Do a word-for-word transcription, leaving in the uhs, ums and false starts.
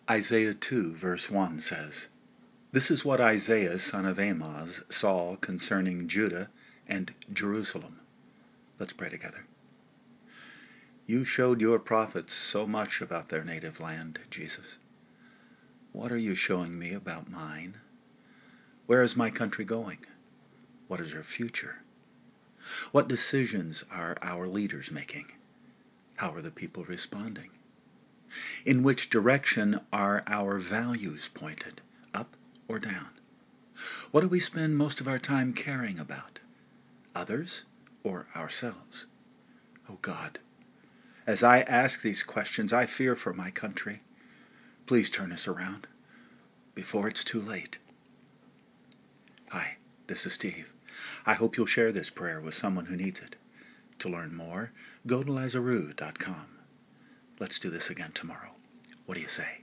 Isaiah two, verse one says, "This is what Isaiah son of Amoz saw concerning Judah and Jerusalem." Let's pray together. You showed your prophets so much about their native land, Jesus. What are you showing me about mine? Where is my country going? What is her future? What decisions are our leaders making? How are the people responding? In which direction are our values pointed, up or down? What do we spend most of our time caring about? Others or ourselves? Oh God, as I ask these questions, I fear for my country. Please turn us around before it's too late. Hi, this is Steve. I hope you'll share this prayer with someone who needs it. To learn more, go to lazaroo dot com. Let's do this again tomorrow. What do you say?